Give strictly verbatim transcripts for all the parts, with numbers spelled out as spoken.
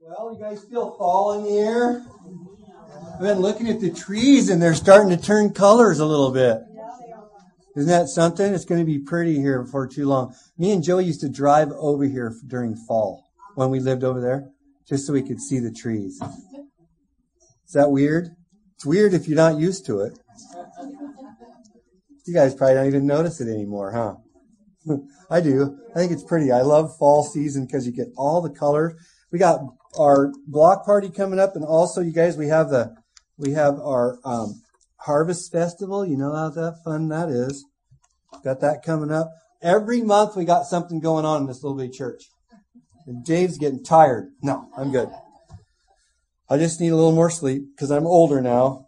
Well, you guys feel fall in the air? I've been looking at the trees and they're starting to turn colors a little bit. Isn't that something? It's going to be pretty here before too long. Me and Joe used to drive over here during fall when we lived over there, just so we could see the trees. Is that weird? It's weird if you're not used to it. You guys probably don't even notice it anymore, huh? I do. I think it's pretty. I love fall season because you get all the colors. We got our block party coming up, and also, you guys, we have the we have our um, Harvest Festival. You know how that fun that is. Got that coming up. Every month we got something going on in this little bitty church. And Dave's getting tired. No, I'm good. I just need a little more sleep because I'm older now.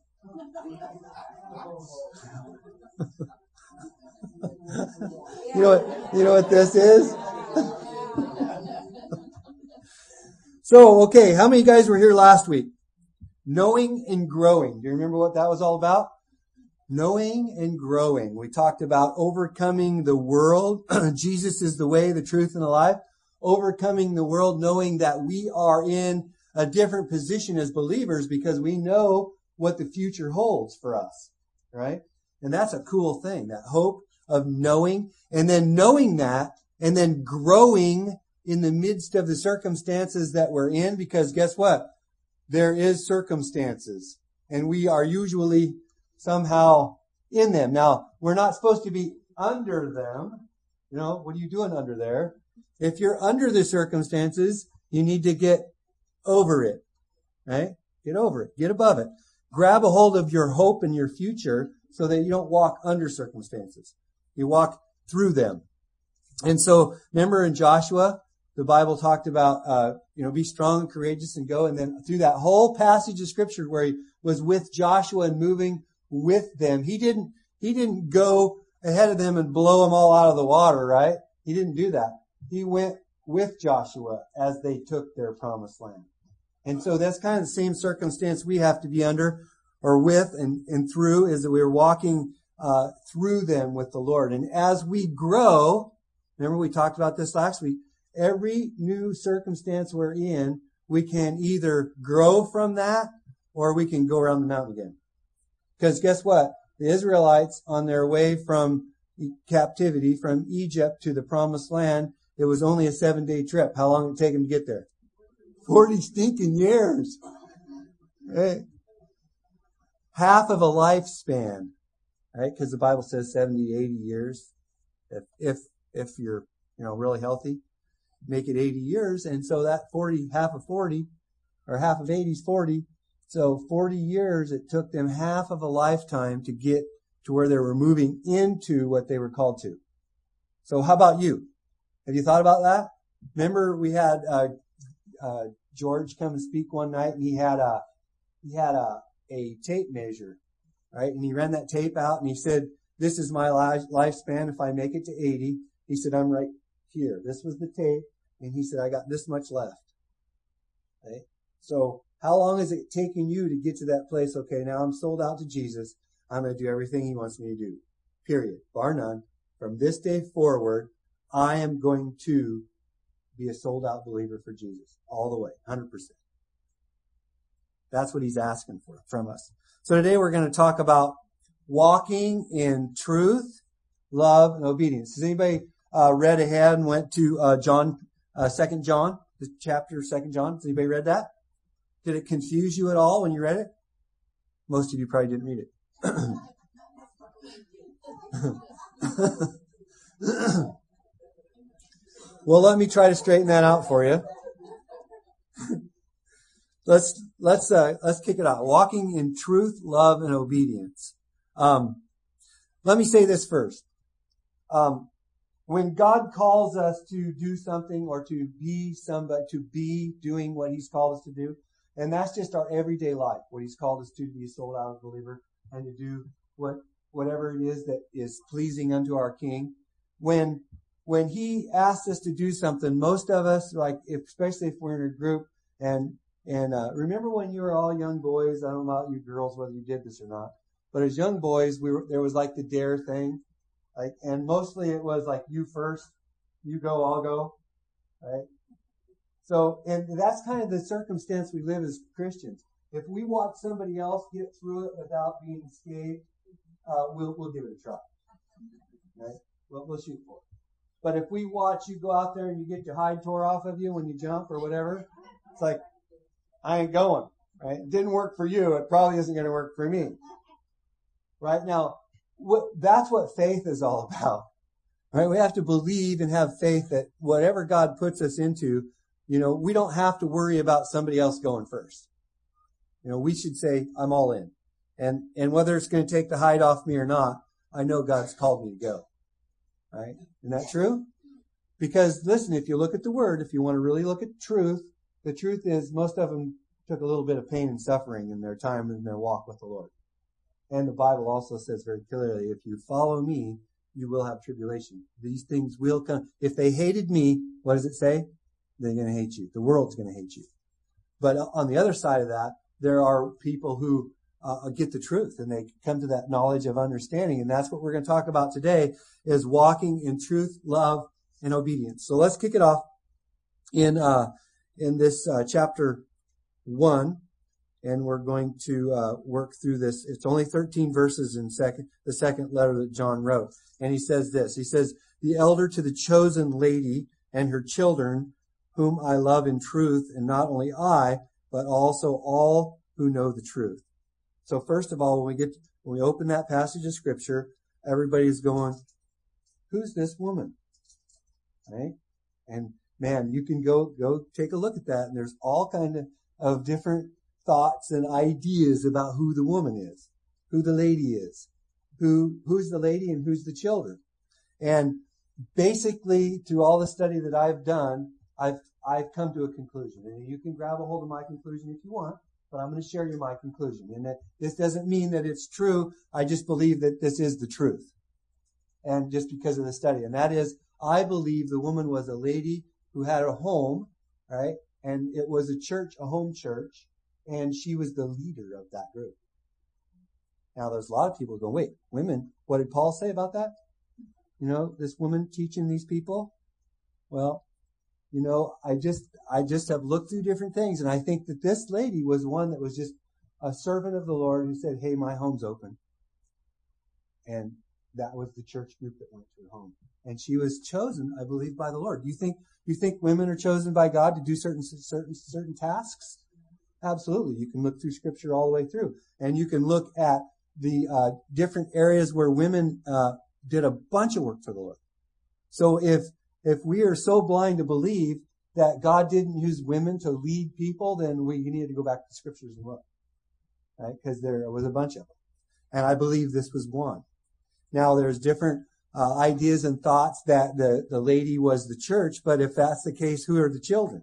You know what? You know what this is? So, okay, how many of you guys were here last week? Knowing and growing. Do you remember what that was all about? Knowing and growing. We talked about overcoming the world. Jesus is the way, the truth, and the life. Overcoming the world, knowing that we are in a different position as believers because we know what the future holds for us, right? And that's a cool thing, that hope of knowing, and then knowing that, and then growing in the midst of the circumstances that we're in, because guess what? There is circumstances, and we are usually somehow in them. Now, we're not supposed to be under them. You know, what are you doing under there? If you're under the circumstances, you need to get over it, right? Get over it. Get above it. Grab a hold of your hope and your future so that you don't walk under circumstances. You walk through them. And so, remember in Joshua, the Bible talked about, uh, you know, be strong and courageous and go. And then through that whole passage of scripture where he was with Joshua and moving with them, he didn't, he didn't go ahead of them and blow them all out of the water, right? He didn't do that. He went with Joshua as they took their promised land. And so that's kind of the same circumstance we have to be under or with and, and through, is that we're walking uh, through them with the Lord. And as we grow, remember we talked about this last week, every new circumstance we're in, we can either grow from that or we can go around the mountain again. Because guess what? The Israelites, on their way from captivity, from Egypt to the promised land, it was only a seven-day trip. How long did it take them to get there? Forty stinking years. Right? Half of a lifespan. Right? Because the Bible says seventy, eighty years. If, if, if you're, you know, really healthy, make it eighty years. And so that forty, half of forty, or half of eighty is forty. So forty years, it took them half of a lifetime to get to where they were moving into what they were called to. So how about you? Have you thought about that? Remember we had, uh, uh, George come and speak one night, and he had a, he had a, a tape measure, right? And he ran that tape out and he said, this is my life, lifespan. If I make it to eighty, he said, I'm right here. This was the tape. And he said, I got this much left. Okay? So how long is it taking you to get to that place? Okay, now I'm sold out to Jesus. I'm going to do everything he wants me to do. Period. Bar none. From this day forward, I am going to be a sold out believer for Jesus. All the way. one hundred percent. That's what he's asking for from us. So today we're going to talk about walking in truth, love, and obedience. Has anybody uh, read ahead and went to uh, John, uh, Second John, the chapter Second John? Has anybody read that? Did it confuse you at all when you read it? Most of you probably didn't read it. Well, let me try to straighten that out for you. let's let's uh, let's kick it out. Walking in truth, love, and obedience. Um, let me say this first. Um, when God calls us to do something or to be somebody, to be doing what He's called us to do, and that's just our everyday life, what He's called us to, to be a sold out believer and to do what whatever it is that is pleasing unto our King. When when He asks us to do something, most of us, like if, especially if we're in a group, and and uh, remember when you were all young boys? I don't know about you girls whether you did this or not, but as young boys, we were there was like the dare thing, like, and mostly it was like you first, you go, I'll go, right? So, and that's kind of the circumstance we live as Christians. If we watch somebody else get through it without being scathed, uh, we'll, we'll give it a try. Right? We'll, we'll shoot for it. But if we watch you go out there and you get your hide tore off of you when you jump or whatever, it's like, I ain't going. Right? It didn't work for you. It probably isn't going to work for me. Right? Now, what, that's what faith is all about. Right? We have to believe and have faith that whatever God puts us into, you know, we don't have to worry about somebody else going first. You know, we should say, I'm all in. And, and whether it's going to take the hide off me or not, I know God's called me to go. Right? Isn't that true? Because listen, if you look at the Word, if you want to really look at truth, the truth is most of them took a little bit of pain and suffering in their time in their walk with the Lord. And the Bible also says very clearly, if you follow me, you will have tribulation. These things will come. If they hated me, what does it say? They're going to hate you. The world's going to hate you. But on the other side of that, there are people who uh, get the truth and they come to that knowledge of understanding. And that's what we're going to talk about today, is walking in truth, love, and obedience. So let's kick it off in uh, in this uh, chapter one. And we're going to uh, work through this. It's only thirteen verses in second, the second letter that John wrote. And he says this. He says, the elder to the chosen lady and her children, whom I love in truth, and not only I, but also all who know the truth. So first of all, when we get, when we open that passage of scripture, everybody's going, who's this woman? Right? And man, you can go, go take a look at that. And there's all kind of, of different thoughts and ideas about who the woman is, who the lady is, who, who's the lady and who's the children. And basically, through all the study that I've done, I've, I've come to a conclusion. And you can grab a hold of my conclusion if you want, but I'm going to share you my conclusion. And that this doesn't mean that it's true. I just believe that this is the truth. And just because of the study. And that is, I believe the woman was a lady who had a home, right? And it was a church, a home church. And she was the leader of that group. Now, there's a lot of people going, wait, women, what did Paul say about that? You know, this woman teaching these people? Well, you know, I just, I just have looked through different things. And I think that this lady was one that was just a servant of the Lord who said, hey, my home's open. And that was the church group that went to her home. And she was chosen, I believe, by the Lord. Do you think, you think women are chosen by God to do certain, certain, certain tasks? Absolutely. You can look through scripture all the way through. And you can look at the uh, different areas where women uh, did a bunch of work for the Lord. So if if we are so blind to believe that God didn't use women to lead people, then we need to go back to the scriptures and look. Right? Because there was a bunch of them. And I believe this was one. Now there's different uh, ideas and thoughts that the, the lady was the church, but if that's the case, who are the children?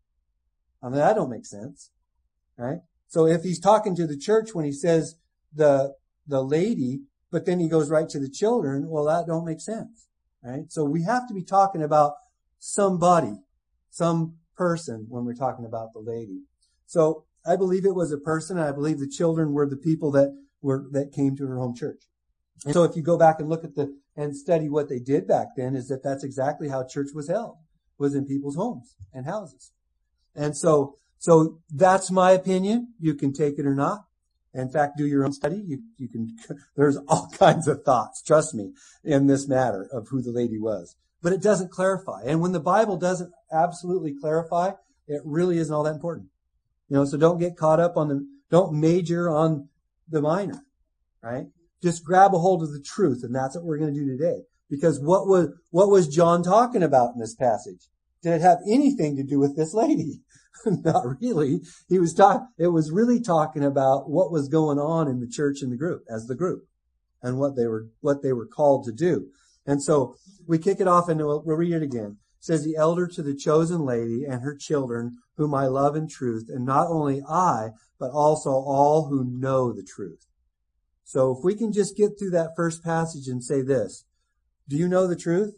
I mean, that don't make sense. Right? So if he's talking to the church when he says the, the lady, but then he goes right to the children, well, that don't make sense. Right? So we have to be talking about somebody, some person when we're talking about the lady. So I believe it was a person, and I believe the children were the people that were, that came to her home church. And so if you go back and look at the, and study what they did back then, is that that's exactly how church was held, was in people's homes and houses. And so, So that's my opinion. You can take it or not. In fact, do your own study. You, you can, there's all kinds of thoughts, trust me, in this matter of who the lady was. But it doesn't clarify. And when the Bible doesn't absolutely clarify, it really isn't all that important. You know, so don't get caught up on the, don't major on the minor, right? Just grab a hold of the truth. And that's what we're going to do today. Because what was, what was John talking about in this passage? Did it have anything to do with this lady? Not really. He was talking, it was really talking about what was going on in the church and the group, as the group, and what they were, what they were called to do. And so we kick it off and we'll, we'll read it again. It says, the elder to the chosen lady and her children, whom I love in truth, and not only I, but also all who know the truth. So if we can just get through that first passage and say this, do you know the truth?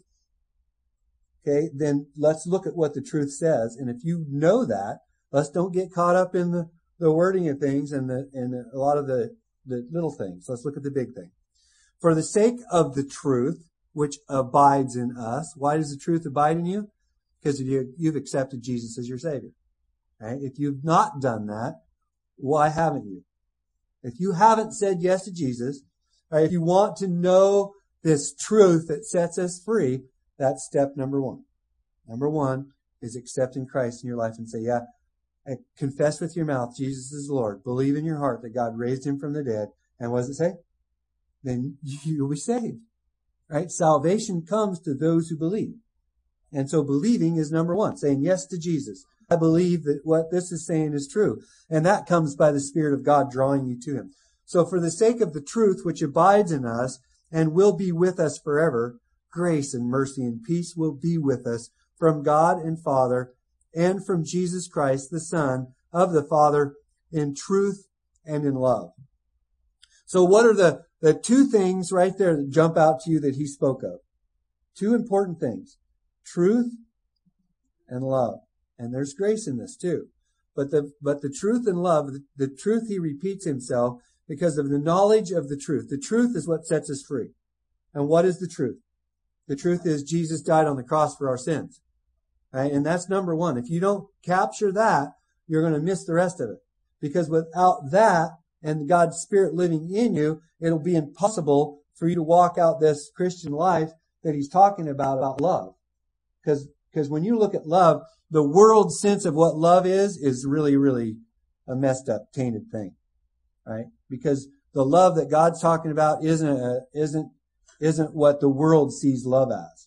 Okay, then let's look at what the truth says. And if you know that, let's don't get caught up in the, the wording of things and the, and a lot of the, the little things. Let's look at the big thing. For the sake of the truth, which abides in us. Why does the truth abide in you? Because you, you've accepted Jesus as your Savior. Right? If you've not done that, why haven't you? If you haven't said yes to Jesus, right, if you want to know this truth that sets us free, that's step number one. Number one is accepting Christ in your life and say, yeah, confess with your mouth Jesus is Lord. Believe in your heart that God raised him from the dead. And what does it say? Then you'll be saved. Right? Salvation comes to those who believe. And so believing is number one, saying yes to Jesus. I believe that what this is saying is true. And that comes by the Spirit of God drawing you to him. So for the sake of the truth which abides in us and will be with us forever, grace and mercy and peace will be with us from God and Father and from Jesus Christ, the Son of the Father, in truth and in love. So what are the, the two things right there that jump out to you that he spoke of? Two important things. Truth and love. And there's grace in this too. But the, but the truth and love, the, the truth, he repeats himself because of the knowledge of the truth. The truth is what sets us free. And what is the truth? The truth is Jesus died on the cross for our sins. Right? And that's number one. If you don't capture that, you're going to miss the rest of it. Because without that and God's Spirit living in you, it'll be impossible for you to walk out this Christian life that he's talking about, about love. Because, because when you look at love, the world's sense of what love is, is really, really a messed up, tainted thing. Right? Because the love that God's talking about isn't, a, isn't, isn't what the world sees love as.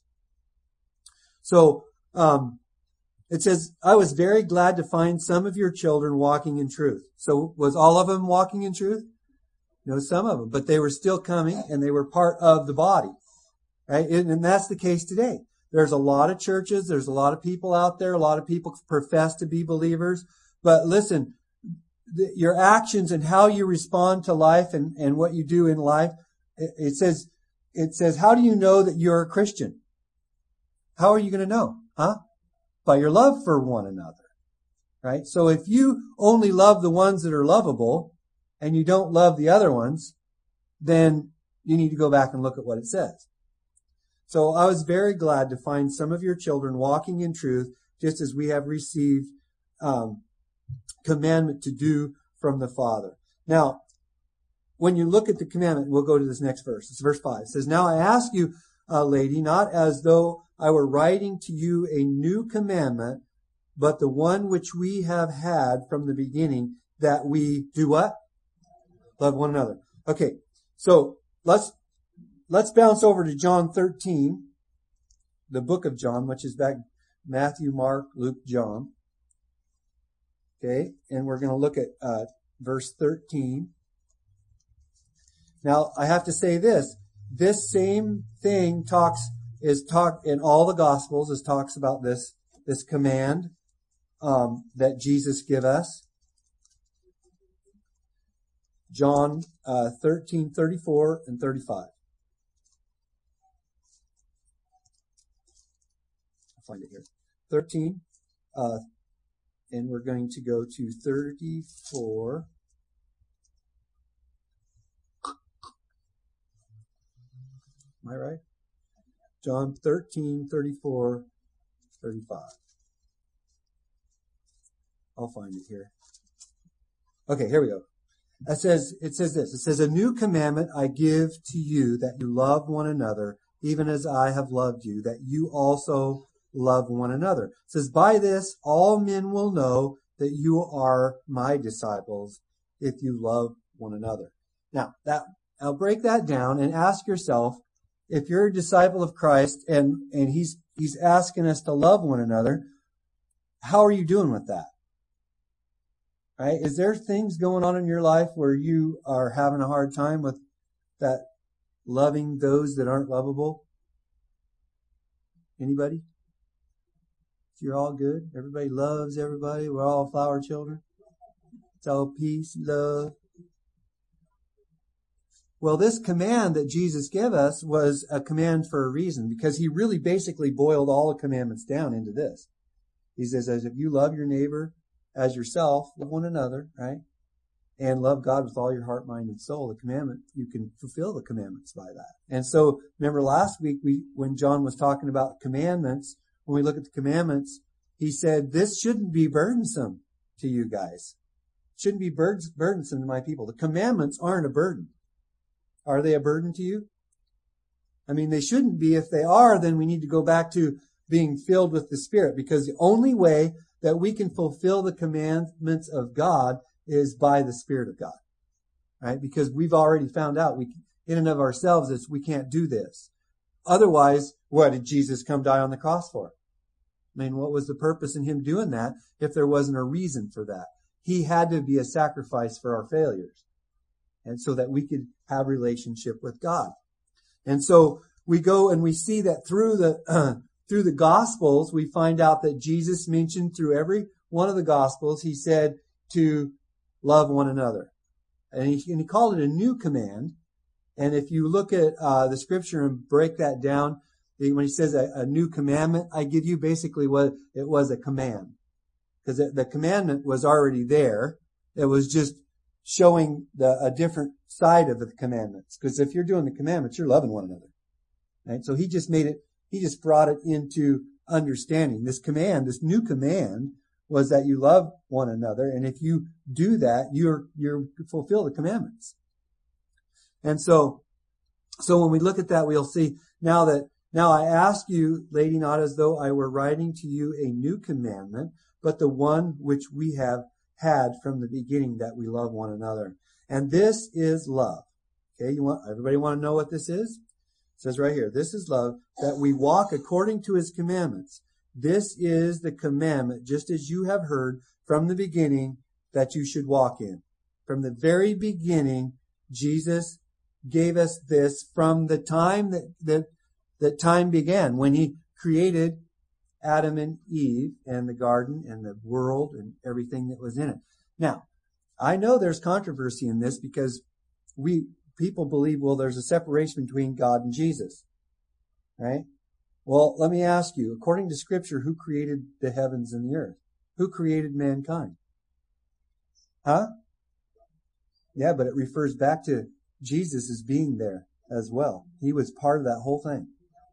So, um, it says, I was very glad to find some of your children walking in truth. So was all of them walking in truth? No, some of them, but they were still coming and they were part of the body. Right? And that's the case today. There's a lot of churches. There's a lot of people out there. A lot of people profess to be believers. But listen, the, your actions and how you respond to life and, and what you do in life, it, it says, it says, how do you know that you're a Christian? How are you going to know? Huh? By your love for one another. Right? So if you only love the ones that are lovable and you don't love the other ones, then you need to go back and look at what it says. So I was very glad to find some of your children walking in truth, just as we have received um, commandment to do from the Father. Now, when you look at the commandment, we'll go to this next verse. It's verse five. It says, now I ask you, uh, lady, not as though I were writing to you a new commandment, but the one which we have had from the beginning, that we do what? Love one another. Okay, so let's let's bounce over to John thirteen, the book of John, which is back Matthew, Mark, Luke, John. Okay, and we're going to look at uh, verse thirteen. Now, I have to say this. This same thing talks is talk in all the Gospels. Is talks about this this command um, that Jesus give us. John uh, thirteen, thirty-four and thirty-five. I'll find it here. thirteen, uh, and we're going to go to thirty-four. Am I right? John thirteen, thirty-four, thirty-five. I'll find it here. Okay, here we go. It says, it says this. It says, a new commandment I give to you, that you love one another, even as I have loved you, that you also love one another. It says, by this all men will know that you are my disciples, if you love one another. Now, that I'll break that down and ask yourself, if you're a disciple of Christ and, and he's, he's asking us to love one another, how are you doing with that? Right? Is there things going on in your life where you are having a hard time with that loving those that aren't lovable? Anybody? You're all good? Everybody loves everybody? We're all flower children? It's all peace, love. Well, this command that Jesus gave us was a command for a reason, because he really basically boiled all the commandments down into this. He says, as if you love your neighbor as yourself, love one another, right? And love God with all your heart, mind, and soul. The commandment, you can fulfill the commandments by that. And so, remember last week we, when John was talking about commandments, when we look at the commandments, he said, this shouldn't be burdensome to you guys. It shouldn't be burdensome to my people. The commandments aren't a burden. Are they a burden to you? I mean, they shouldn't be. If they are, then we need to go back to being filled with the Spirit, because the only way that we can fulfill the commandments of God is by the Spirit of God, right? Because we've already found out we, in and of ourselves, is we can't do this. Otherwise, what did Jesus come die on the cross for? I mean, what was the purpose in him doing that if there wasn't a reason for that? He had to be a sacrifice for our failures, and so that we could have relationship with God. And so we go and we see that through the uh, through the Gospels, we find out that Jesus mentioned through every one of the Gospels, he said to love one another. And he, and he called it a new command. And if you look at uh, the scripture and break that down, when he says a, a new commandment, I give you basically what it was, a command. Because the commandment was already there. It was just showing the, a different side of the commandments. Because if you're doing the commandments, you're loving one another. Right? So he just made it, he just brought it into understanding. This command, this new command, was that you love one another. And if you do that, you're, you're fulfill the commandments. And so, so when we look at that, we'll see now that, now I ask you, lady, not as though I were writing to you a new commandment, but the one which we have had from the beginning, that we love one another. And this is love. Okay. You want, everybody want to know what this is? It says right here, this is love, that we walk according to his commandments. This is the commandment, just as you have heard from the beginning, that you should walk in. From the very beginning, Jesus gave us this from the time that, that, that time began, when he created Adam and Eve and the garden and the world and everything that was in it. Now, I know there's controversy in this, because we, people believe, well, there's a separation between God and Jesus, right? Well, let me ask you, according to Scripture, who created the heavens and the earth? Who created mankind? Huh? Yeah, but it refers back to Jesus as being there as well. He was part of that whole thing.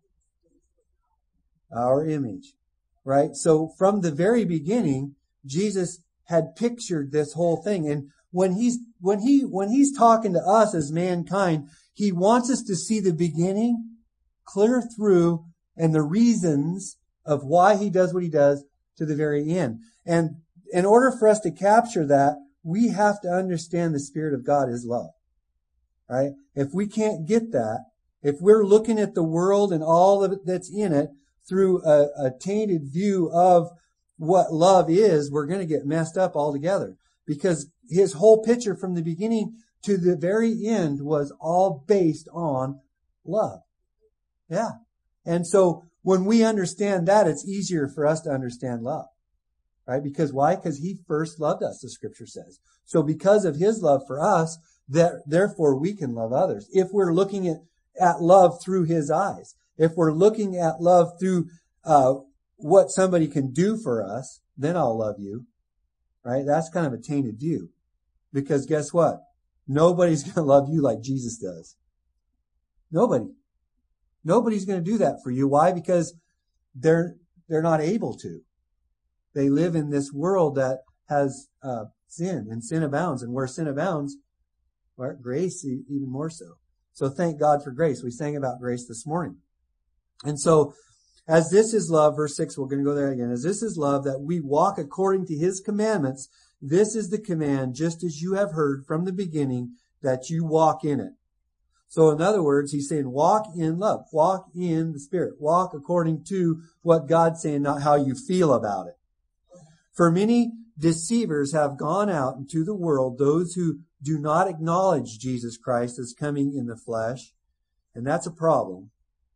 Our image, right? So from the very beginning, Jesus had pictured this whole thing. And when he's, when he, when he's talking to us as mankind, he wants us to see the beginning clear through and the reasons of why he does what he does to the very end. And in order for us to capture that, we have to understand the Spirit of God is love, right? If we can't get that, if we're looking at the world and all of it that's in it through a, a tainted view of what love is, we're going to get messed up altogether. Because his whole picture from the beginning to the very end was all based on love. Yeah. And so when we understand that, it's easier for us to understand love. Right? Because why? Because he first loved us, the scripture says. So because of his love for us, that therefore we can love others. If we're looking at, at love through his eyes, if we're looking at love through uh what somebody can do for us, then I'll love you. Right? That's kind of a tainted view. Because guess what? Nobody's going to love you like Jesus does. Nobody. Nobody's going to do that for you. Why? Because they're they're not able to. They live in this world that has uh sin, and sin abounds. And where sin abounds, well, grace even more so. So thank God for grace. We sang about grace this morning. And so, as this is love, verse six, we're going to go there again. As this is love, that we walk according to his commandments, this is the command, just as you have heard from the beginning, that you walk in it. So in other words, he's saying walk in love, walk in the Spirit, walk according to what God's saying, not how you feel about it. For many deceivers have gone out into the world, those who do not acknowledge Jesus Christ as coming in the flesh. And that's a problem.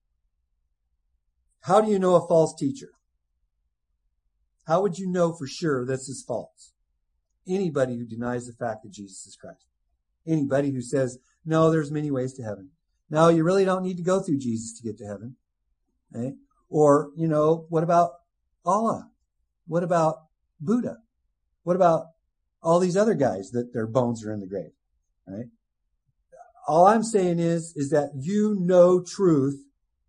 How do you know a false teacher? How would you know for sure this is false? Anybody who denies the fact that Jesus is Christ. Anybody who says, no, there's many ways to heaven. No, you really don't need to go through Jesus to get to heaven. Right? Or, you know, what about Allah? What about Buddha? What about all these other guys that their bones are in the grave? Right? All I'm saying is, is that you know truth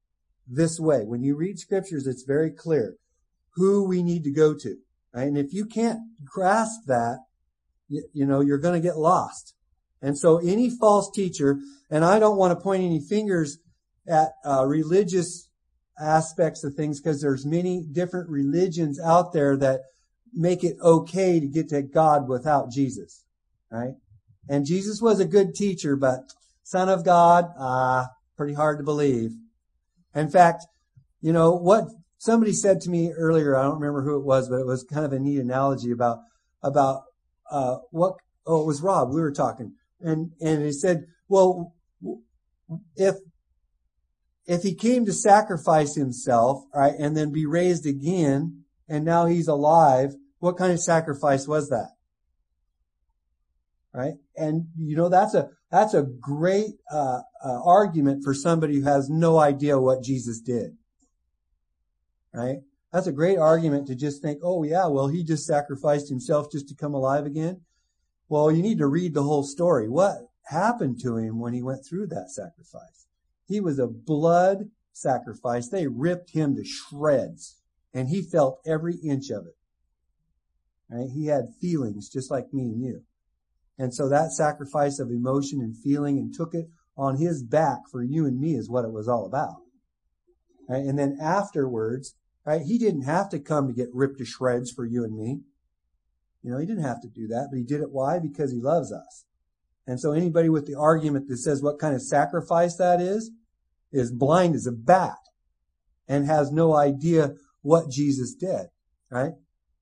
this way. When you read scriptures, it's very clear who we need to go to. Right? And if you can't grasp that, you, you know, you're going to get lost. And so any false teacher, and I don't want to point any fingers at uh, religious aspects of things, because there's many different religions out there that make it okay to get to God without Jesus. Right? And Jesus was a good teacher, but Son of God, ah, uh, pretty hard to believe. In fact, you know, what somebody said to me earlier, I don't remember who it was, but it was kind of a neat analogy about, about, uh, what, oh, it was Rob, we were talking. And, and he said, well, if, if he came to sacrifice himself, right, and then be raised again, and now he's alive, what kind of sacrifice was that? Right? And, you know, that's a, that's a great, uh, uh, argument for somebody who has no idea what Jesus did. Right? That's a great argument to just think, oh yeah, well, he just sacrificed himself just to come alive again. Well, you need to read the whole story. What happened to him when he went through that sacrifice? He was a blood sacrifice. They ripped him to shreds, and he felt every inch of it. Right? He had feelings just like me and you. And so that sacrifice of emotion and feeling, and took it on his back for you and me, is what it was all about. Right? And then afterwards, right, he didn't have to come to get ripped to shreds for you and me. You know, he didn't have to do that, but he did it. Why? Because he loves us. And so anybody with the argument that says what kind of sacrifice that is, is blind as a bat and has no idea what Jesus did. Right?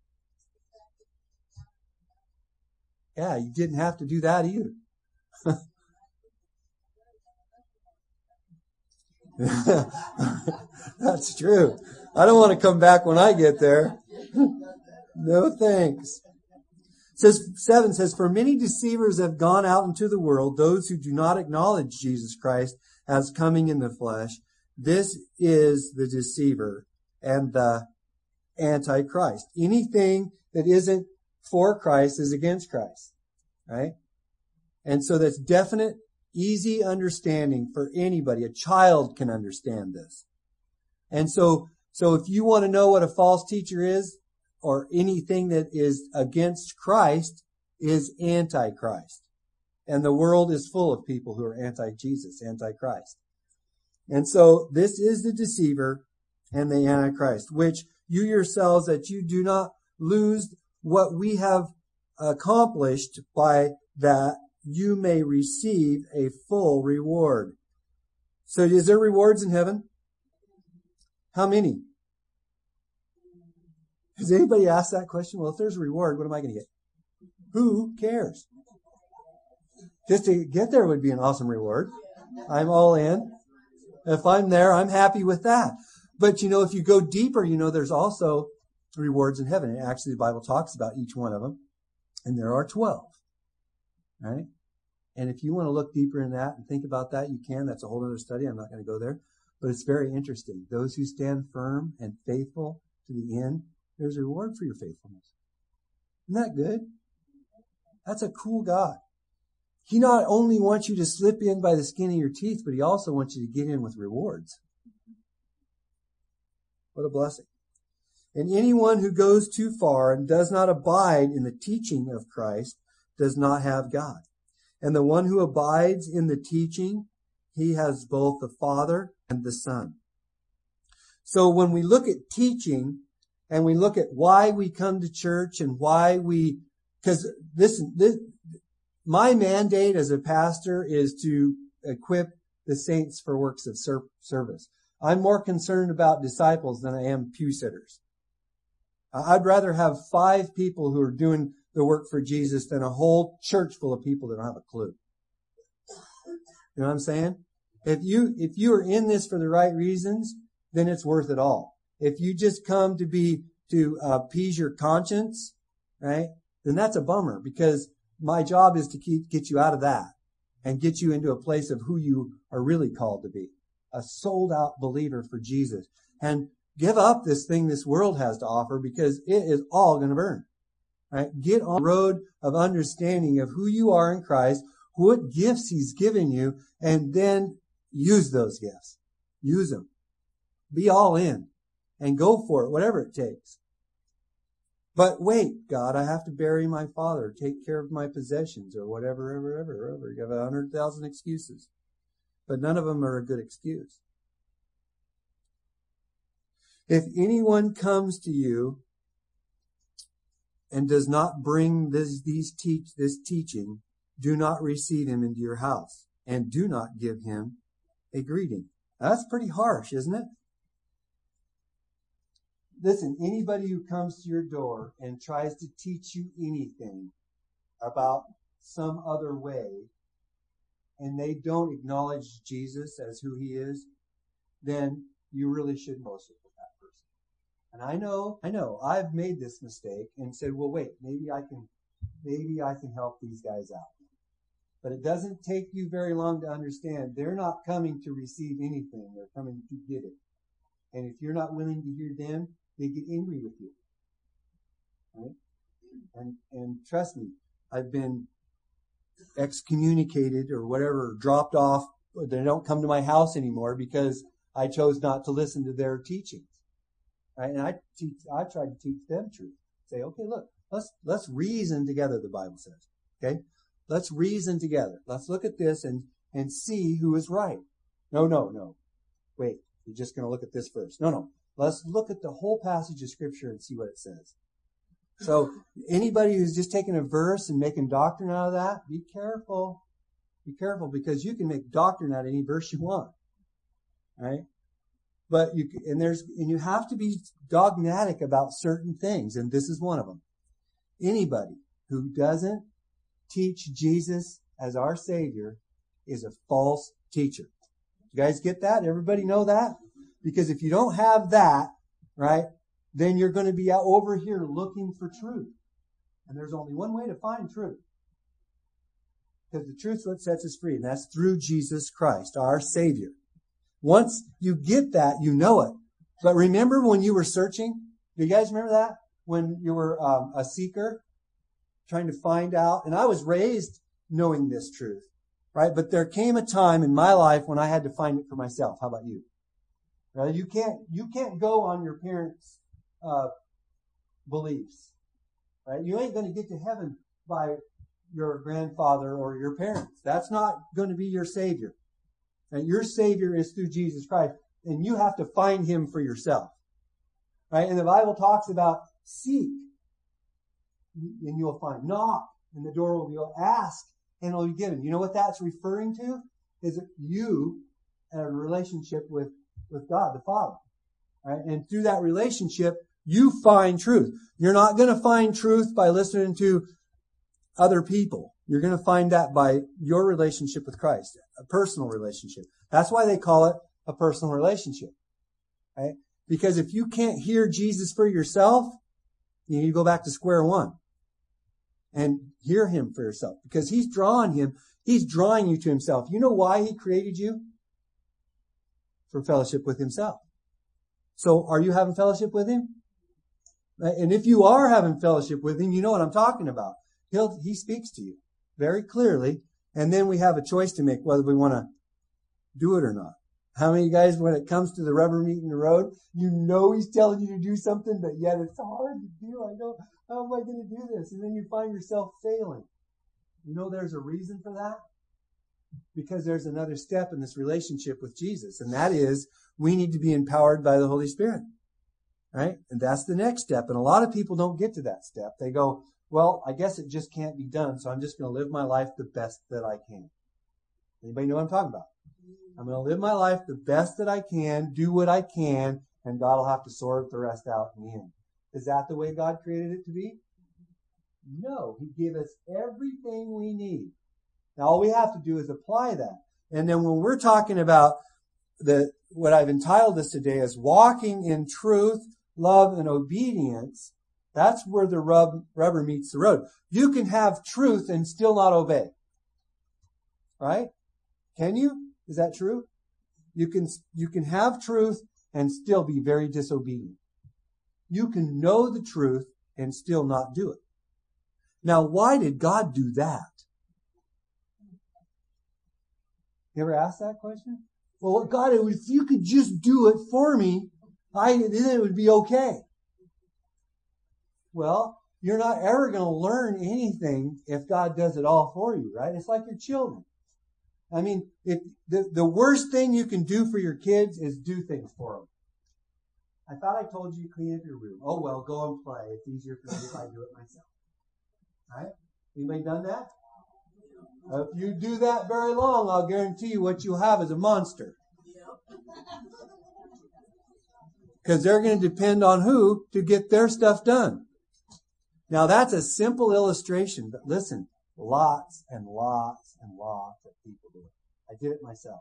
Yeah, you didn't have to do that either. That's true. I don't want to come back when I get there. No thanks. It says, seven says, for many deceivers have gone out into the world, those who do not acknowledge Jesus Christ as coming in the flesh. This is the deceiver and the Antichrist. Anything that isn't for Christ is against Christ. Right? And so that's definite, easy understanding for anybody. A child can understand this. And so, so if you want to know what a false teacher is, or anything that is against Christ, is Antichrist. And the world is full of people who are anti-Jesus, anti-Christ. And so this is the deceiver and the Antichrist, which you yourselves, that you do not lose what we have accomplished, by that you may receive a full reward. So is there rewards in heaven? How many? Has anybody asked that question? Well, if there's a reward, what am I going to get? Who cares? Just to get there would be an awesome reward. I'm all in. If I'm there, I'm happy with that. But, you know, if you go deeper, you know, there's also rewards in heaven. And actually, the Bible talks about each one of them. And there are twelve. Right? And if you want to look deeper in that and think about that, you can. That's a whole other study. I'm not going to go there. But it's very interesting. Those who stand firm and faithful to the end, there's a reward for your faithfulness. Isn't that good? That's a cool God. He not only wants you to slip in by the skin of your teeth, but he also wants you to get in with rewards. What a blessing. And anyone who goes too far and does not abide in the teaching of Christ does not have God. And the one who abides in the teaching, he has both the Father and the Son. So when we look at teaching, and we look at why we come to church and why we, because this, this, my mandate as a pastor is to equip the saints for works of service. I'm more concerned about disciples than I am pew sitters. I'd rather have five people who are doing the work for Jesus than a whole church full of people that don't have a clue. You know what I'm saying? If you, if you are in this for the right reasons, then it's worth it all. If you just come to be, to uh, appease your conscience, right, then that's a bummer, because my job is to keep, get you out of that and get you into a place of who you are really called to be. A sold out believer for Jesus. And give up this thing this world has to offer, because it is all going to burn. Right? Get on the road of understanding of who you are in Christ, what gifts he's given you, and then use those gifts. Use them. Be all in and go for it, whatever it takes. But wait, God, I have to bury my father, take care of my possessions, or whatever, ever, ever, ever. You have a hundred thousand excuses. But none of them are a good excuse. If anyone comes to you and does not bring this, these teach, this teaching, do not receive him into your house, and do not give him a greeting. Now, that's pretty harsh, isn't it? Listen, anybody who comes to your door and tries to teach you anything about some other way, and they don't acknowledge Jesus as who he is, then you really should worship with that person. And I know, I know, I've made this mistake and said, well, wait, maybe I can, maybe I can help these guys out. But it doesn't take you very long to understand they're not coming to receive anything. They're coming to get it. And if you're not willing to hear them, they get angry with you. Right? And, and trust me, I've been excommunicated or whatever, dropped off. They don't come to my house anymore because I chose not to listen to their teachings. Right? And I teach, I tried to teach them truth. Say, okay, look, let's, let's reason together, the Bible says. Okay? Let's reason together. Let's look at this and, and see who is right. No, no, no. Wait, you're just going to look at this first. No, no. Let's look at the whole passage of Scripture and see what it says. So anybody who's just taking a verse and making doctrine out of that, be careful. Be careful, because you can make doctrine out of any verse you want. Right? But you, and there's, and you have to be dogmatic about certain things, and this is one of them. Anybody who doesn't teach Jesus as our Savior is a false teacher. You guys get that? Everybody know that? Because if you don't have that, right, then you're going to be out over here looking for truth. And there's only one way to find truth. Because the truth's what sets us free, and that's through Jesus Christ, our Savior. Once you get that, you know it. But remember when you were searching? Do you guys remember that? When you were um, a seeker, trying to find out. And I was raised knowing this truth, right? But there came a time in my life when I had to find it for myself. How about you? Right? You can't, you can't go on your parents' uh, beliefs, right? You ain't going to get to heaven by your grandfather or your parents. That's not going to be your Savior. And your Savior is through Jesus Christ. And you have to find him for yourself. Right? And the Bible talks about seek, and you'll find. Knock, and the door will be open. Ask, and it'll be given. You know what that's referring to? Is that you have a relationship with, with God, the Father. Right? And through that relationship, you find truth. You're not going to find truth by listening to other people. You're going to find that by your relationship with Christ, a personal relationship. That's why they call it a personal relationship. Right? Because if you can't hear Jesus for yourself, you need to go back to square one and hear him for yourself, because he's drawing him. He's drawing you to himself. You know why he created you? For fellowship with himself. So are you having fellowship with him? And if you are having fellowship with him, you know what I'm talking about. He'll, he speaks to you very clearly. And then we have a choice to make whether we want to do it or not. How many guys, when it comes to the rubber meeting the road, you know he's telling you to do something, but yet it's hard to do. I know, how am I going to do this? And then you find yourself failing. You know there's a reason for that? Because there's another step in this relationship with Jesus. And that is, we need to be empowered by the Holy Spirit. Right? And that's the next step. And a lot of people don't get to that step. They go, well, I guess it just can't be done, so I'm just going to live my life the best that I can. Anybody know what I'm talking about? I'm going to live my life the best that I can, do what I can, and God will have to sort the rest out in the end. Is that the way God created it to be? No. He gave us everything we need. Now, all we have to do is apply that. And then when we're talking about the what I've entitled this today is walking in truth, love, and obedience, that's where the rub, rubber meets the road. You can have truth and still not obey. Right? Can you? Is that true? You can, you can have truth and still be very disobedient. You can know the truth and still not do it. Now, why did God do that? You ever asked that question? Well, God, if you could just do it for me, I then it would be okay. Well, you're not ever going to learn anything if God does it all for you, right? It's like your children. I mean, if the, the worst thing you can do for your kids is do things for them. I thought I told you to clean up your room. Oh, well, go and play. It's easier for me if I do it myself. Right? Anybody done that? If you do that very long, I'll guarantee you what you'll have is a monster. Because they're going to depend on who to get their stuff done. Now, that's a simple illustration, but listen, lots and lots and lots of people do it. I did it myself.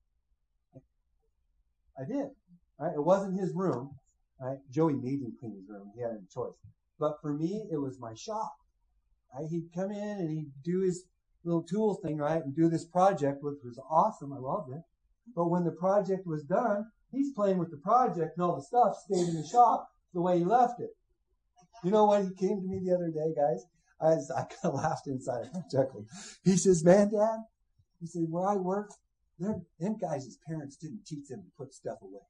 I did. Right? It wasn't his room. Right? Joey made him clean his room. He had a choice. But for me, it was my shop. Right? He'd come in and he'd do his little tool thing, right, and do this project, which was awesome. I loved it. But when the project was done, he's playing with the project and all the stuff stayed in the shop the way he left it. You know what? He came to me the other day, guys. I, was, I kind of laughed inside. I chuckled. He says, man, Dad, he said, where I work, them guys' parents didn't teach them to put stuff away.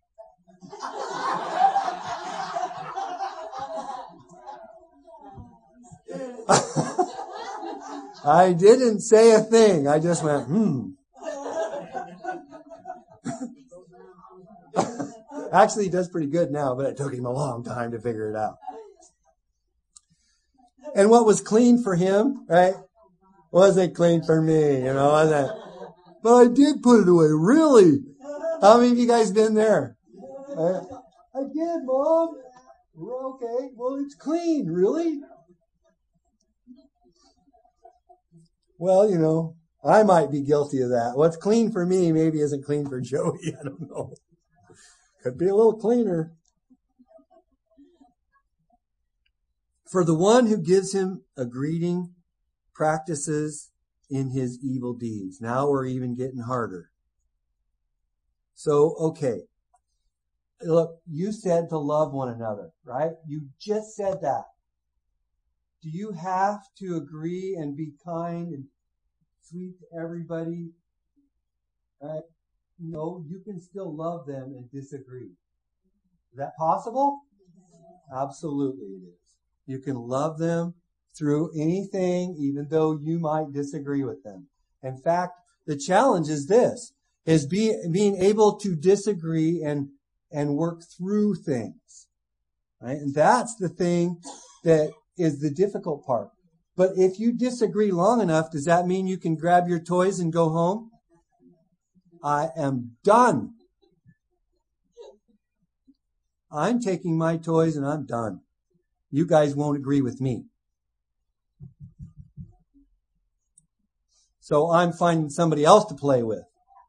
I didn't say a thing. I just went, hmm. Actually, he does pretty good now, but it took him a long time to figure it out. And what was clean for him, right, wasn't clean for me, you know, wasn't. But I did put it away, really. How many of you guys been there? Right? I did, Mom. Okay, well, it's clean, really? Well, you know, I might be guilty of that. What's clean for me maybe isn't clean for Joey. I don't know. Could be a little cleaner. For the one who gives him a greeting practices in his evil deeds. Now we're even getting harder. So, okay. Look, you said to love one another, right? You just said that. Do you have to agree and be kind and sweet to everybody? Right? No, you can still love them and disagree. Is that possible? Absolutely it is. You can love them through anything, even though you might disagree with them. In fact, the challenge is this, is be, being able to disagree and, and work through things. Right? And that's the thing that is the difficult part. But if you disagree long enough, does that mean you can grab your toys and go home? I am done. I'm taking my toys and I'm done. You guys won't agree with me. So I'm finding somebody else to play with.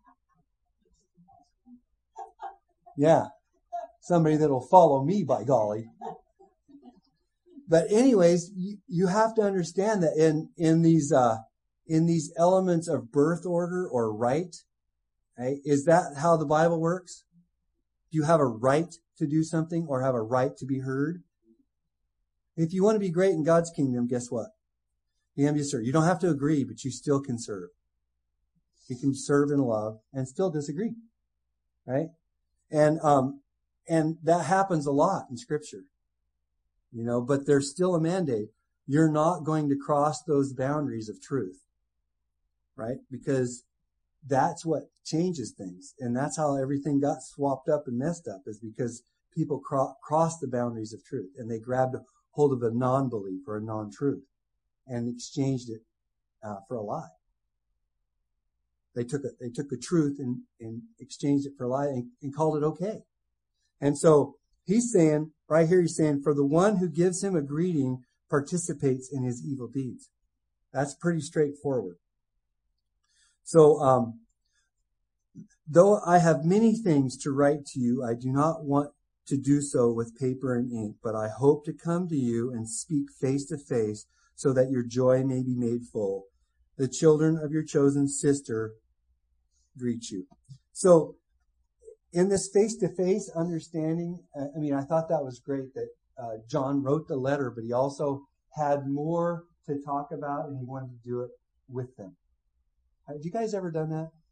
Yeah. Somebody that'll follow me, by golly. But anyways, you, you have to understand that in, in these, uh, in these elements of birth order or right, right, is that how the Bible works? Do you have a right to do something or have a right to be heard? If you want to be great in God's kingdom, guess what? You can be served. You don't have to agree, but you still can serve. You can serve in love and still disagree, right? And, um, and that happens a lot in Scripture, you know, but there's still a mandate. You're not going to cross those boundaries of truth, right? Because that's what changes things. And that's how everything got swapped up and messed up, is because people cro- crossed the boundaries of truth and they grabbed hold of a non-belief or a non-truth and exchanged it uh, for a lie. They took a, they took the truth and, and exchanged it for a lie and, and called it okay. And so he's saying, right here he's saying, for the one who gives him a greeting participates in his evil deeds. That's pretty straightforward. So, um, though I have many things to write to you, I do not want to do so with paper and ink, but I hope to come to you and speak face to face so that your joy may be made full. The children of your chosen sister greet you. So in this face-to-face understanding, I mean, I thought that was great that uh, John wrote the letter, but he also had more to talk about and he wanted to do it with them. Have you guys ever done that?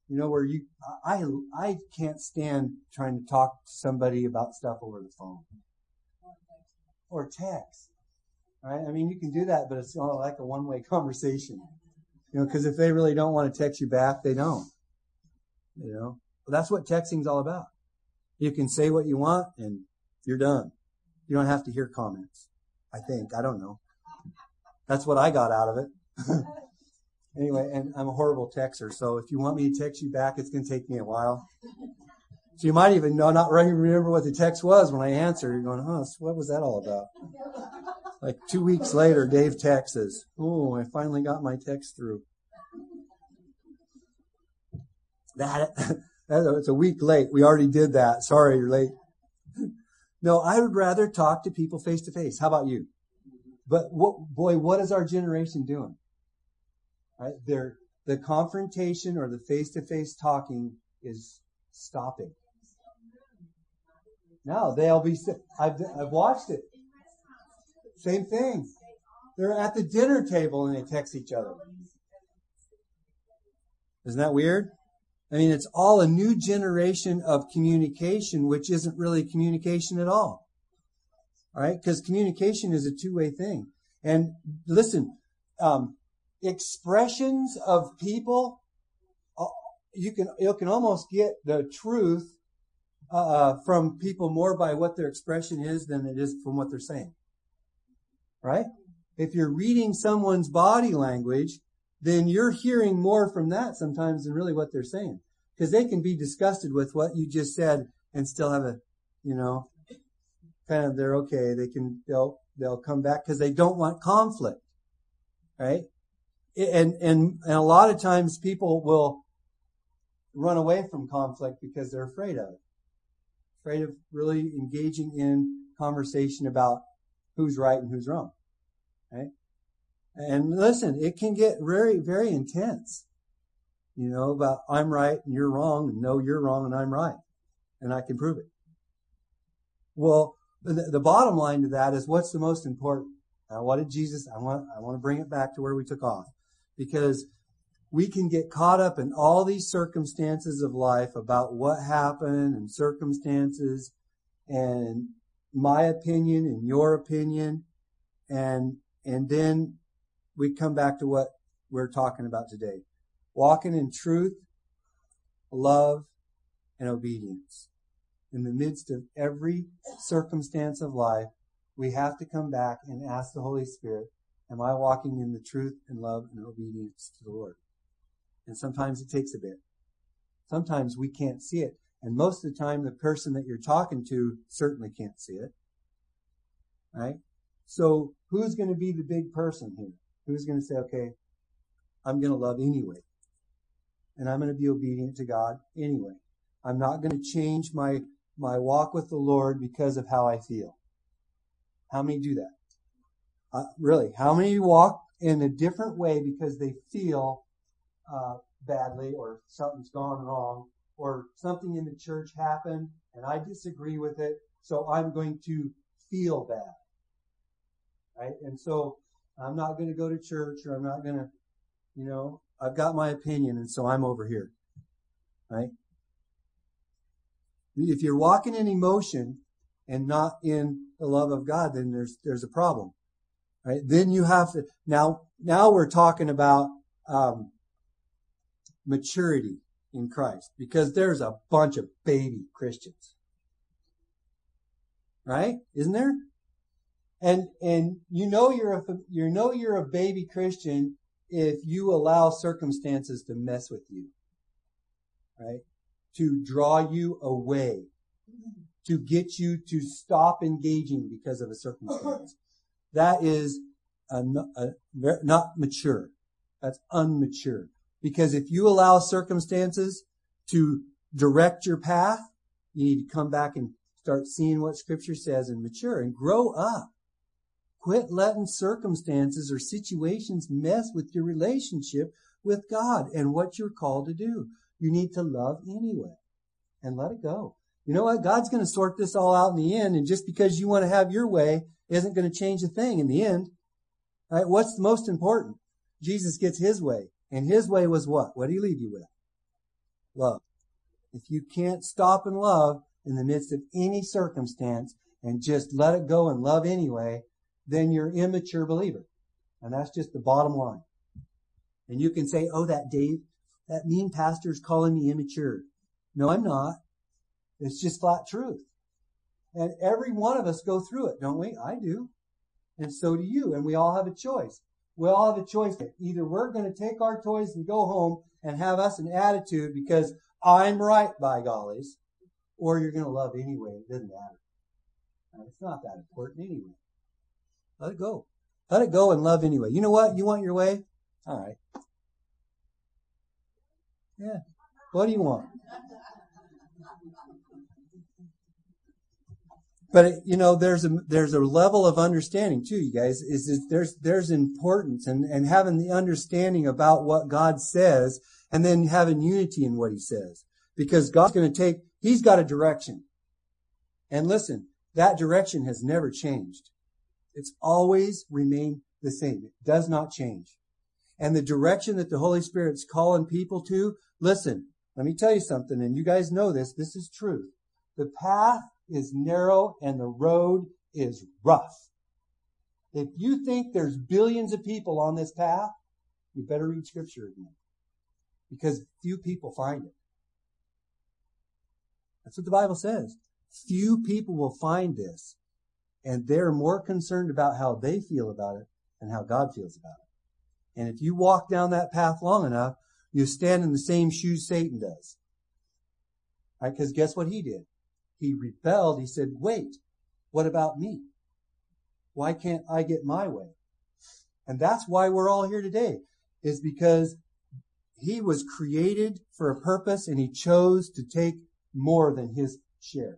You know, where you, I, I can't stand trying to talk to somebody about stuff over the phone. Or text. Right? I mean, you can do that, but it's like a one-way conversation. You know, because if they really don't want to text you back, they don't. You know, but that's what texting's all about. You can say what you want and you're done. You don't have to hear comments. I think. I don't know. That's what I got out of it. Anyway, and I'm a horrible texter, so if you want me to text you back, it's going to take me a while. So you might even know, not really remember what the text was when I answer. You're going, huh, what was that all about? Like two weeks later, Dave texts us, oh, I finally got my text through. That, that it's a week late. We already did that. Sorry, you're late. No, I would rather talk to people face to face. How about you? But what, boy, what is our generation doing? Right? They're, the confrontation or the face to face talking is stopping. Now they'll be, I've, I've watched it. Same thing. They're at the dinner table and they text each other. Isn't that weird? I mean, it's all a new generation of communication, which isn't really communication at all. All right? Because communication is a two-way thing. And listen, um, expressions of people, uh, you can, you can almost get the truth uh, from people more by what their expression is than it is from what they're saying. Right? If you're reading someone's body language, then you're hearing more from that sometimes than really what they're saying. Because they can be disgusted with what you just said and still have a, you know, kind of, they're okay. They can, they'll, they'll come back because they don't want conflict. Right? And, and, and a lot of times people will run away from conflict because they're afraid of it. Afraid of really engaging in conversation about who's right and who's wrong. Right? And listen, it can get very, very intense. You know, about I'm right and you're wrong, and no, you're wrong and I'm right. And I can prove it. Well, the, the bottom line to that is what's the most important? Now, what did Jesus, I want, I want to bring it back to where we took off. Because we can get caught up in all these circumstances of life about what happened and circumstances and my opinion and your opinion. And, and then we come back to what we're talking about today. Walking in truth, love, and obedience. In the midst of every circumstance of life, we have to come back and ask the Holy Spirit, am I walking in the truth and love and obedience to the Lord? And sometimes it takes a bit. Sometimes we can't see it. And most of the time, the person that you're talking to certainly can't see it. Right? So who's going to be the big person here? Who's going to say, okay, I'm going to love anyway. And I'm going to be obedient to God anyway. I'm not going to change my, my walk with the Lord because of how I feel. How many do that? Uh, really, how many walk in a different way because they feel uh, badly or something's gone wrong or something in the church happened and I disagree with it, so I'm going to feel bad. Right? And so I'm not going to go to church or I'm not going to, you know, I've got my opinion and so I'm over here. Right? If you're walking in emotion and not in the love of God, then there's, there's a problem. Right? Then you have to, now, now we're talking about, um, maturity in Christ because there's a bunch of baby Christians. Right? Isn't there? And, and you know you're a, you know you're a baby Christian if you allow circumstances to mess with you. Right? To draw you away. To get you to stop engaging because of a circumstance. That is a, a, not mature. That's unmature. Because if you allow circumstances to direct your path, you need to come back and start seeing what Scripture says and mature and grow up. Quit letting circumstances or situations mess with your relationship with God and what you're called to do. You need to love anyway and let it go. You know what? God's going to sort this all out in the end, and just because you want to have your way isn't going to change a thing in the end. All right? What's the most important? Jesus gets his way. And his way was what? What did he leave you with? Love. If you can't stop and love in the midst of any circumstance and just let it go and love anyway, then you're an immature believer. And that's just the bottom line. And you can say, oh, that Dave, that mean pastor's calling me immature. No, I'm not. It's just flat truth. And every one of us go through it, don't we? I do. And so do you. And we all have a choice. We all have a choice. Either we're going to take our toys and go home and have us an attitude because I'm right, by gollies, or you're going to love anyway. It doesn't matter. And it's not that important anyway. Let it go. Let it go and love anyway. You know what? You want your way? All right. Yeah. What do you want? But, you know, there's a, there's a level of understanding too, you guys, is that there's, there's importance and, and having the understanding about what God says and then having unity in what he says. Because God's going to take, he's got a direction. And listen, that direction has never changed. It's always remained the same. It does not change. And the direction that the Holy Spirit's calling people to, listen, let me tell you something, and you guys know this, this is truth. The path is narrow and the road is rough. If you think there's billions of people on this path, you better read Scripture again. Because few people find it. That's what the Bible says. Few people will find this. And they're more concerned about how they feel about it than how God feels about it. And if you walk down that path long enough, you stand in the same shoes Satan does. Right? Because guess what he did? He rebelled. He said, wait, what about me? Why can't I get my way? And that's why we're all here today, is because he was created for a purpose and he chose to take more than his share.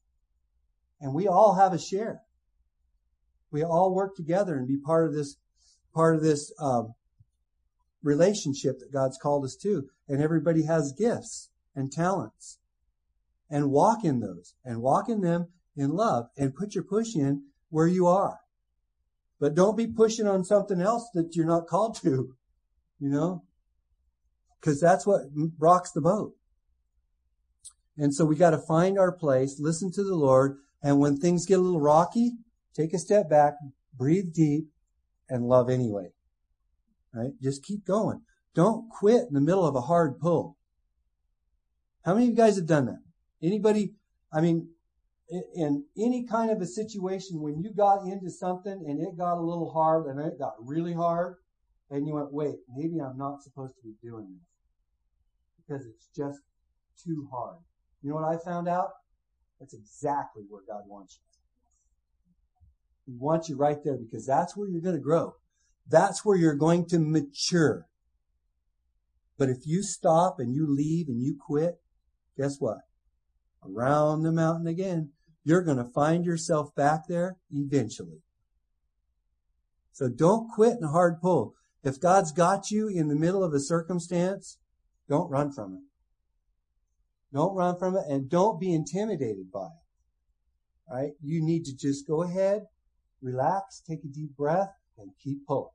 And we all have a share. We all work together and be part of this, part of this, um, relationship that God's called us to. And everybody has gifts and talents. And walk in those. And walk in them in love. And put your push in where you are. But don't be pushing on something else that you're not called to. You know? Because that's what rocks the boat. And so we got to find our place, listen to the Lord, and when things get a little rocky, take a step back, breathe deep, and love anyway. Right? Just keep going. Don't quit in the middle of a hard pull. How many of you guys have done that? Anybody, I mean, in any kind of a situation when you got into something and it got a little hard and it got really hard, and you went, wait, maybe I'm not supposed to be doing this because it's just too hard. You know what I found out? That's exactly where God wants you. He wants you right there because that's where you're going to grow. That's where you're going to mature. But if you stop and you leave and you quit, guess what? Around the mountain again. You're going to find yourself back there eventually. So don't quit in a hard pull. If God's got you in the middle of a circumstance, don't run from it. Don't run from it and don't be intimidated by it. All right? You need to just go ahead, relax, take a deep breath, and keep pulling.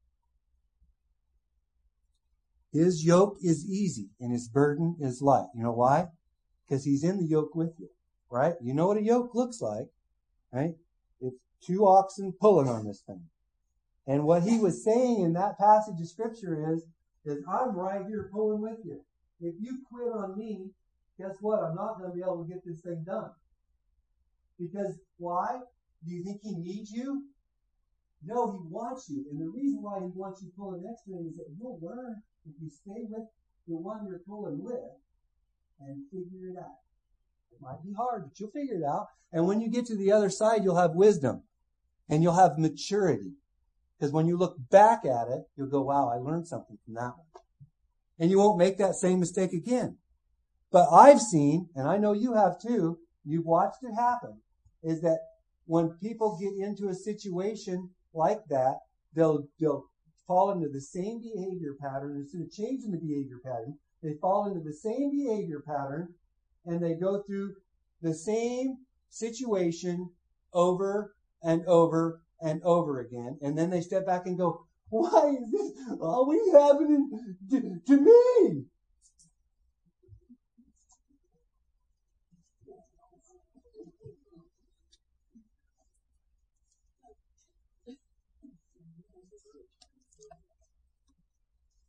His yoke is easy and his burden is light. You know why? Because he's in the yoke with you, right? You know what a yoke looks like, right? It's two oxen pulling on this thing. And what he was saying in that passage of Scripture is, is I'm right here pulling with you. If you quit on me, guess what? I'm not going to be able to get this thing done. Because why? Do you think he needs you? No, he wants you. And the reason why he wants you pulling next to him is that you'll learn if you stay with the one you're pulling with and figure it out. It might be hard, but you'll figure it out. And when you get to the other side, you'll have wisdom and you'll have maturity. Because when you look back at it, you'll go, wow, I learned something from that one. And you won't make that same mistake again. But I've seen, and I know you have too, you've watched it happen, is that when people get into a situation like that, they'll, they'll fall into the same behavior pattern. Instead of changing the behavior pattern, they fall into the same behavior pattern and they go through the same situation over and over and over again. And then they step back and go, why is this always happening to, to me?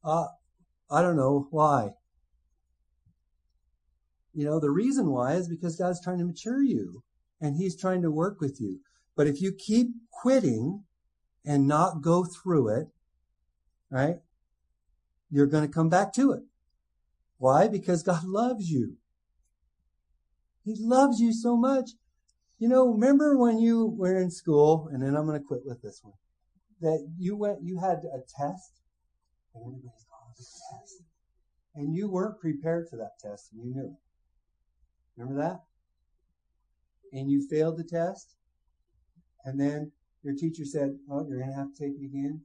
Uh, I don't know why. You know, the reason why is because God's trying to mature you and He's trying to work with you. But if you keep quitting and not go through it, right, you're going to come back to it. Why? Because God loves you. He loves you so much. You know, remember when you were in school, and then I'm going to quit with this one, that you went, you had a test, and everybody's going to the test, and you weren't prepared for that test, and you knew it. Remember that? And you failed the test, and then your teacher said, "Oh, you're going to have to take it again."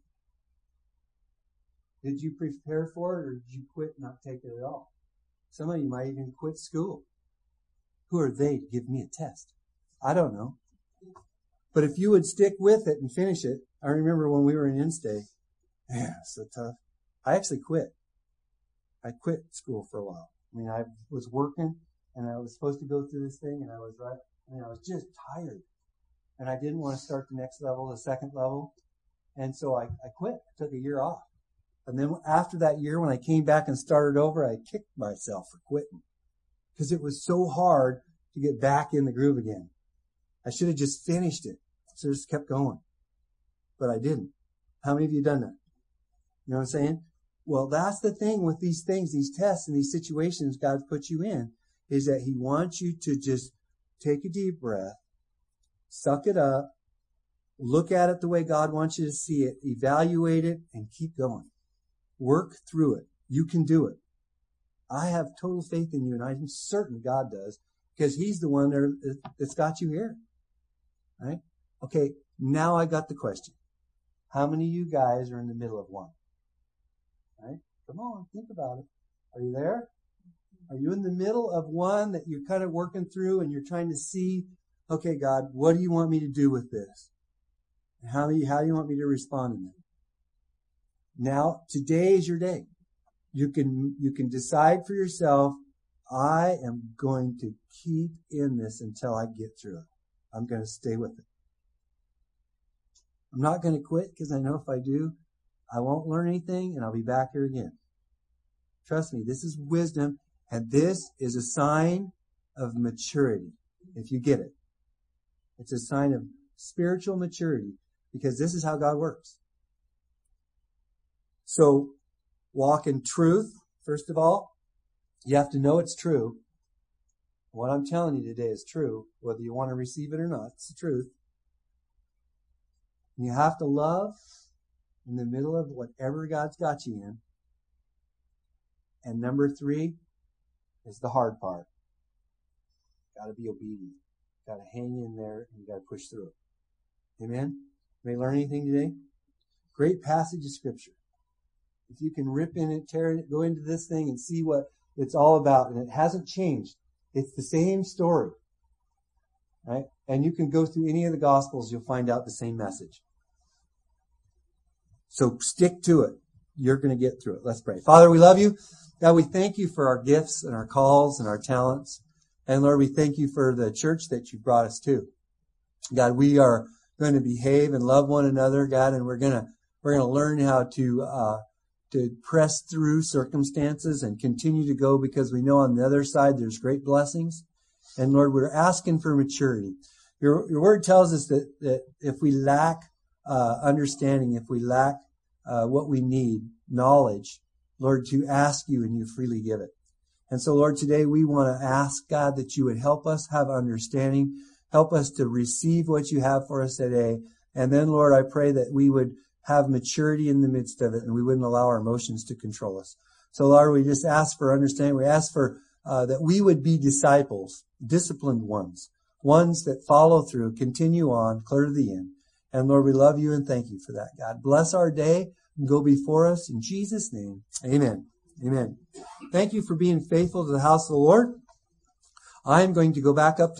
Did you prepare for it, or did you quit and not take it at all? Some of you might even quit school. Who are they to give me a test? I don't know. But if you would stick with it and finish it, I remember when we were in Instay, man, it's so tough. I actually quit. I quit school for a while. I mean, I was working and I was supposed to go through this thing and I was right, I mean, I was just tired. And I didn't want to start the next level, the second level. And so I, I quit. I took a year off. And then after that year, when I came back and started over, I kicked myself for quitting. Because it was so hard to get back in the groove again. I should have just finished it. So I just kept going. But I didn't. How many of you done that? You know what I'm saying? Well, that's the thing with these things, these tests and these situations God puts you in, is that He wants you to just take a deep breath, suck it up, look at it the way God wants you to see it, evaluate it, and keep going. Work through it. You can do it. I have total faith in you, and I'm certain God does, because He's the one there that's got you here. Right? Okay, now I got the question. How many of you guys are in the middle of one? Right? Come on, think about it. Are you there? Are you in the middle of one that you're kind of working through and you're trying to see, okay, God, what do you want me to do with this? How do you, how do you want me to respond to it? Now, today is your day. You can, you can decide for yourself, I am going to keep in this until I get through it. I'm going to stay with it. I'm not going to quit because I know if I do, I won't learn anything and I'll be back here again. Trust me, this is wisdom, and this is a sign of maturity, if you get it. It's a sign of spiritual maturity, because this is how God works. So, walk in truth, first of all. You have to know it's true. What I'm telling you today is true, whether you want to receive it or not. It's the truth. You have to love in the middle of whatever God's got you in. And number three is the hard part. Got to be obedient. Got to hang in there and you got to push through it. Amen? May learn anything today? Great passage of Scripture. If you can rip in it, tear it, go into this thing and see what it's all about. And it hasn't changed. It's the same story. Right? And you can go through any of the Gospels, you'll find out the same message. So stick to it. You're going to get through it. Let's pray. Father, we love you. God, we thank you for our gifts and our calls and our talents. And Lord, we thank you for the church that you brought us to. God, we are going to behave and love one another, God, and we're going to, we're going to learn how to, uh, to press through circumstances and continue to go, because we know on the other side there's great blessings. And Lord, we're asking for maturity. Your, your word tells us that, that if we lack uh, understanding, if we lack uh, what we need, knowledge, Lord, to ask you and you freely give it. And so, Lord, today we want to ask, God, that you would help us have understanding, help us to receive what you have for us today. And then, Lord, I pray that we would have maturity in the midst of it and we wouldn't allow our emotions to control us. So, Lord, we just ask for understanding. We ask for uh, that we would be disciples, disciplined ones, ones that follow through, continue on, clear to the end. And, Lord, we love you and thank you for that, God. Bless our day and go before us. In Jesus' name, amen. Amen. Thank you for being faithful to the house of the Lord. I'm going to go back up